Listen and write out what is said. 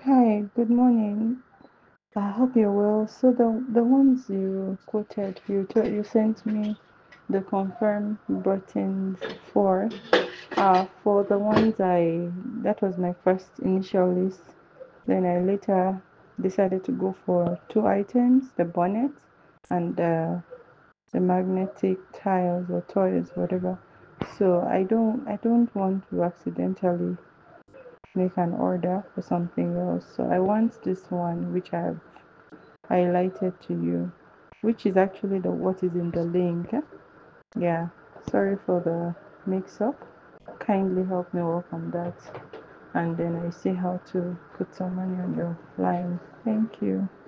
Hi, good morning. I hope you're well. So the ones you quoted, you sent me the confirm buttons for for the ones I that was my first initial list. Then I later decided to go for two items, the bonnet and the magnetic tiles or toys, whatever. So I don't want to accidentally make an order for something else. So I want this one which I've highlighted to you, which is actually the what is in the link. Yeah, sorry for the mix up. Kindly help me work on that, and then I see how to put some money on your line. Thank you.